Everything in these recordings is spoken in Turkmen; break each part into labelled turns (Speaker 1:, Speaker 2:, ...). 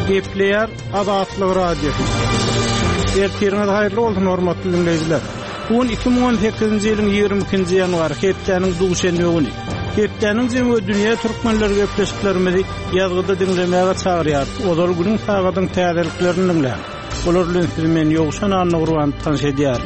Speaker 1: Gepleyer Azatlyk Radiosu. Ertirňiz haýyrly bolsun hormatly dinleýijiler. Bugün 2018-nji ýylyň 22-nji ýanwary hepdeniň duşenbe güni. Hepdeniň jemgy dünýä türkmenleri gepleşiklerimizi ýazgyda dinlemäge çagyrýar. Olar günüň sagatyň täzeliklerini dinlär. Olar bilen sizmen ýogşan anlagyrwan tanşedýär.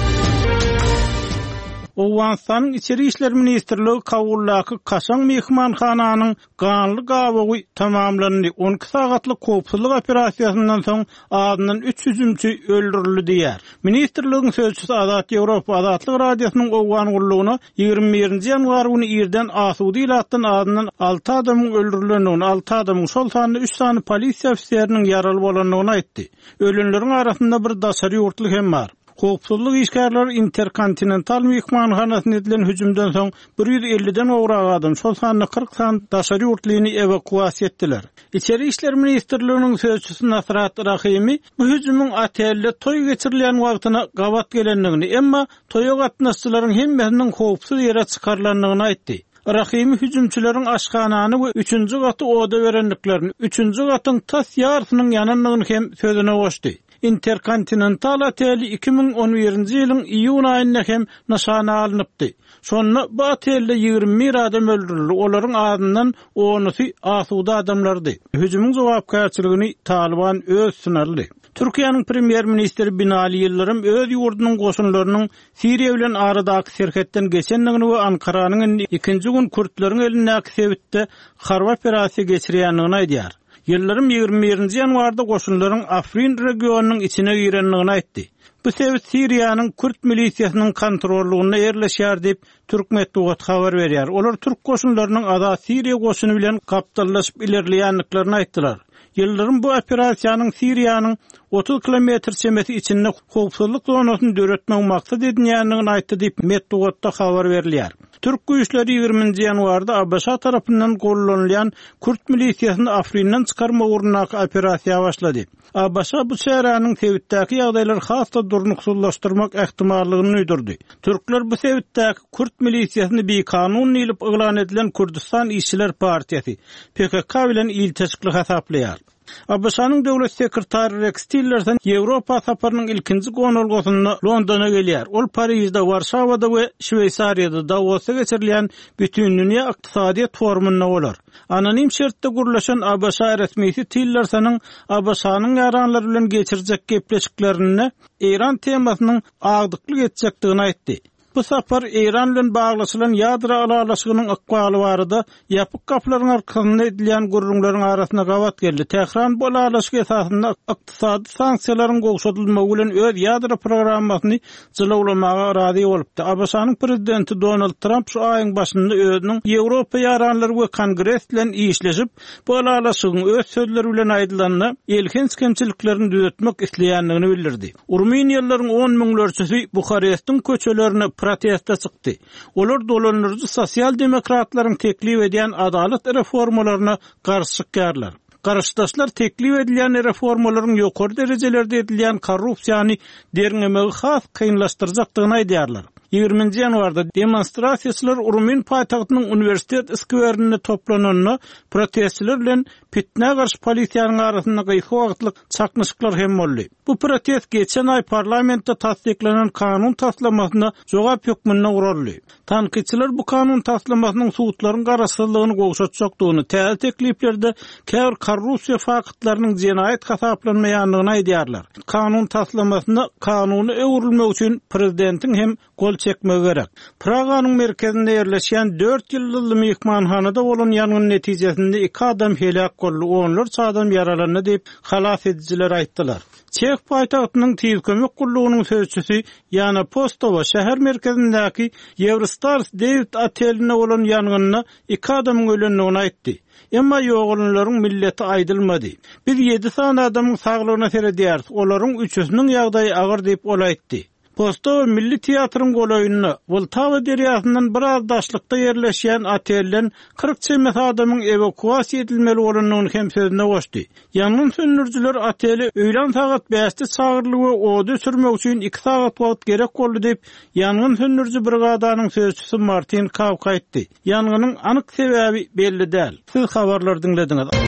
Speaker 1: Owganistanyň İçeri işler ministrligi kabullaky Kaşan mehmanhananyň ganly gabagy tamamlandy. 12 sagatlyk kopsuzlyk operasiýasyndan soň adynyň 3 hüjümçi öldürildi diýär. Ministrligiň sözçüsi Azat Ýewropa Azatlyk radiosynyň owgan gullugyna 21-nji ýanwar güni ýerden asudy ilatdan adynyň 6 adamyň öldürilendigini, 6 adamyň şol sany 3 sany polisiýa ofisiýeriniň ýaraly bolandygyny aýtdy. Ölenleriň arasynda bir daşary ýurtlyk hem bar. Howpsuzlyk işgärleri Interkontinental mehmanhanasyna edilen hüjümden soň 150-den owrak adam şol sany 40 san daşary ýurtlygyny evakuasiýa etdiler. İçeri işler ministrliginiň sözçüsi Nasrat Rahimi bu hüjümüň atelde toy geçirilen wagtyna gabat gelendigini, emma toýa gatnaşçylaryň hemmesiniň howpsuz ýere çykarlandygyny aýtdy. Rahimi hüjümçüleriň aşkanany we 3-nji gaty oda berendiklerini, 3-nji gatyň tas ýarsynyň ýanandygyny hem sözüne goşdy. Interkontinental oteli 2011-nji ýylyň iýun aýynda hem nişana alınıpdy. Şonda bu otelde 21 adam öldürildi. Olaryň adyndan 10-sy asuda adamlardy. Hüjümüň jogapkärçiligini Taliban öz sınarly. Türkiýanyň premier ministri Binali Ýyldyrym öz ýurdunyň goşunlarynyň Siriýa bilen aradaky serhetden geçendigini we Ankaranyň 2-nji gün Kürtleriň elindäki sebitde harby operasiýa geçirýändigini aýdýar. Ýyldyrym 21-nji ýanwarda goşunlaryň Afrin regionunyň içine girendigini aýtdy. Bu sebit Siriýanyň Kürt milisiýasynyň kontrollugyna ýerleşýär diýip Türk medeniýet habar berýär. Olar Türk goşunlarynyň Azat Siriýa goşuny bilen gapdaşyp ilerleýänliklerini aýtdylar. Ýyldyrym bu operasiýanyň Siriýanyň 30 kilometr çemeti içinde howpsuzlyk zonasyny döretmek maksat edilýändigini aýtdy diýip medeniýetde habar berilýär. Türk güýçleri 20-nji ýanwarda Abaşa tarapyndan gollanýan Kürt milisiýasyny Afrinden çykarma uğrundaky operasiýa başlady. Abaşa bu şäheriniň sebitdäki ýagdaýlary hasda durnuksuzlaşdyrmak ähtimallygyny öýdürdi. Türkler bu sebitdäki Kürt milisiýasyny bekanun ilip ýylan edilen Kürdistan İşçiler Partiýasy PKK bilen ilteşiklik hasaplaýar. Abaşanyň döwlet sekretary Rex Tillerson Ýewropa saparynyň ilkinji gonulgysyna Londona gelýär. Ol Parisde, Warşawada we Şweýsariýada Davosda geçirilýän bütün dünýä ykdysadyýat forumuna bolar. Anonim şertde gurlaşan Abaşa resmisi Tillersonyň Abaşanyň ýaranlary bilen geçirjek gepleşiklerini Iran temasynyň agdyklyk etjekdigini aýtdy. Bu sapar İran bilen baglaşylan ýadra alalaşygynyň ykbaly barada ýapyk gaplaryň arkasynda edilýän gurrunlaryň arasyna gabat geldi. Tehran bu alalaşyk esasynda ykdysady sanksiýalaryň gowşatylmagy bilen öz ýadra programmasyny jylaulamaga razy bolupdy. Abaşanyň prezidenti Donald Trump şu aýyň başynda özüniň Ýewropa ýaranlary we Kongres bilen işleşip bu alalaşygyň öz sözleri bilen aýdylanyny elken kemçiliklerini düzeltmek isleýändigini bildirdi. Urmeniýallaryň 10 miňlerçisi Bukarestň köçelerine protesta çykdy. Olar dolanırjy sosial demokratlaryň teklip edýän adalet reformalaryna garşy çykýarlar. Garaşdaşlar teklip edilýän reformalaryň ýokary derejelerde edilýän korrupsiýany derňemegi has kynlaşdyrjakdygyny aýdýarlar. 20-nji ýanwarda demonstrasiýaçylar Urmen paýtagtynyň universitet skwerinde toplananyny protestçiler bilen pitne garşy polisiýanyň arasynda gyýsy wagtlyk çaknyşyklar hem boldy. Bu protest geçen ay parlamentde tasdiklanan kanun taslamasyna jogap hökmüne uruldy. Tanqidçiler bu kanun taslamasynyň suwutlaryň garaşsyzlygyny gowşatjakdygyny, täze tekliplerde käbir korrupsiýa faktlarynyň jenaýat hasaplanmaýandygyny aýdýarlar. Kanun taslamasyna kanuny öwrülmek üçin prezidentiň hem gol çekmegi gerek. Praganyň merkezinde ýerleşýän 4 ýyllyk mehmanhanada bolan ýangyn netijesinde 2 adam helak boldy, onlarca adam yaralandy diýip halas ediciler aýtdylar. Çek paýtagtynyň tiýiz kömek gullugynyň sözçüsi Yana Postova şäher merkezindäki Eurostars David oteline bolan ýangynda 2 adamyň ölendigini aýtdy. Emma ýoğulunlaryň milleti aýdylmady. Biz 7 sany adamyň saglygyna seredýäris. Olaryň 3-üsiniň ýagdaýy agyr diýip ol aýtdy. Postova Milli Teatrın golayını Voltava deryasından biraz daşlıkta yerleşen otelden 40 çemet adamın evakuasiya edilmeli olanlığını hem sözüne koştu. Yangın söndürücüler oteli öğlen saat 5'te çağırılı ve odu sürmek için 2 saat vakit gerek oldu deyip yangın söndürücü brigadanın sözcüsü Martin Kavka etti. Yangının anık sebebi belli değil. Siz haberler dinlediniz.